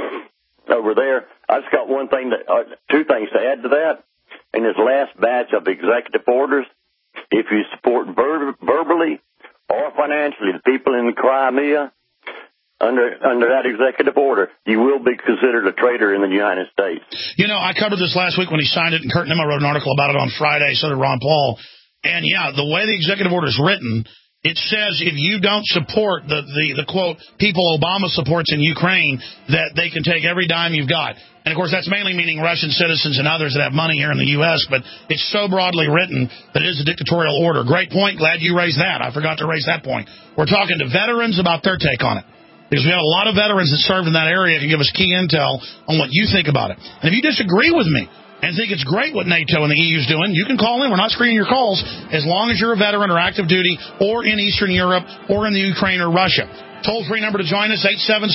over there. I just got two things to add to that. In this last batch of executive orders, if you support verbally or financially the people in Crimea under that executive order, you will be considered a traitor in the United States. I covered this last week when he signed it, and Kurt Nimmo wrote an article about it on Friday, so did Ron Paul. And, the way the executive order is written, it says if you don't support the quote, people Obama supports in Ukraine, that they can take every dime you've got. And, of course, that's mainly meaning Russian citizens and others that have money here in the U.S., but it's so broadly written that it is a dictatorial order. Great point. Glad you raised that. I forgot to raise that point. We're talking to veterans about their take on it, because we have a lot of veterans that served in that area can give us key intel on what you think about it. And if you disagree with me and think it's great what NATO and the EU is doing, you can call in. We're not screening your calls as long as you're a veteran or active duty or in Eastern Europe or in the Ukraine or Russia. Toll-free number to join us,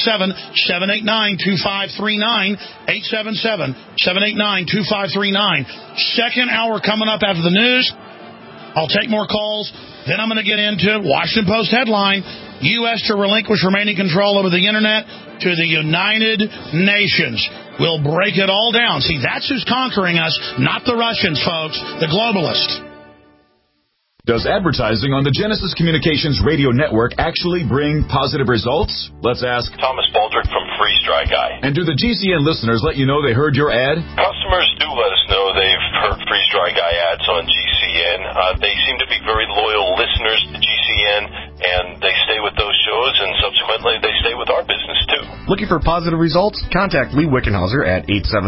877-789-2539, 877-789-2539. Second hour coming up after the news. I'll take more calls. Then I'm going to get into Washington Post headline, U.S. to relinquish remaining control over the Internet to the United Nations. We'll break it all down. See, that's who's conquering us, not the Russians, folks, the globalists. Does advertising on the Genesis Communications radio network actually bring positive results? Let's ask Thomas Baldrick from Freeze Dry Guy. And do the GCN listeners let you know they heard your ad? Customers do let us know they've heard Freeze Dry Guy ads on GCN. They seem to be very loyal listeners to GCN, and they stay with those shows, and subsequently they stay with our business too. Looking for positive results? Contact Lee Wickenhauser at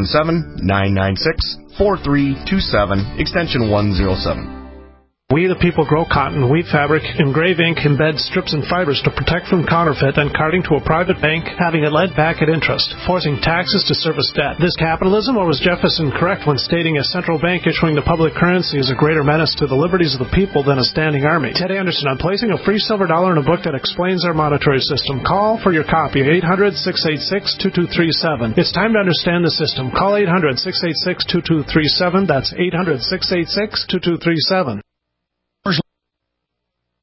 877-996-4327, extension 107. We the people grow cotton, weave fabric, engrave ink, embed strips and fibers to protect from counterfeit and carting to a private bank, having it led back at interest, forcing taxes to service debt. This capitalism, or was Jefferson correct when stating a central bank issuing the public currency is a greater menace to the liberties of the people than a standing army? Ted Anderson on placing a free silver dollar in a book that explains our monetary system. Call for your copy, 800-686-2237. It's time to understand the system. Call 800-686-2237. That's 800-686-2237.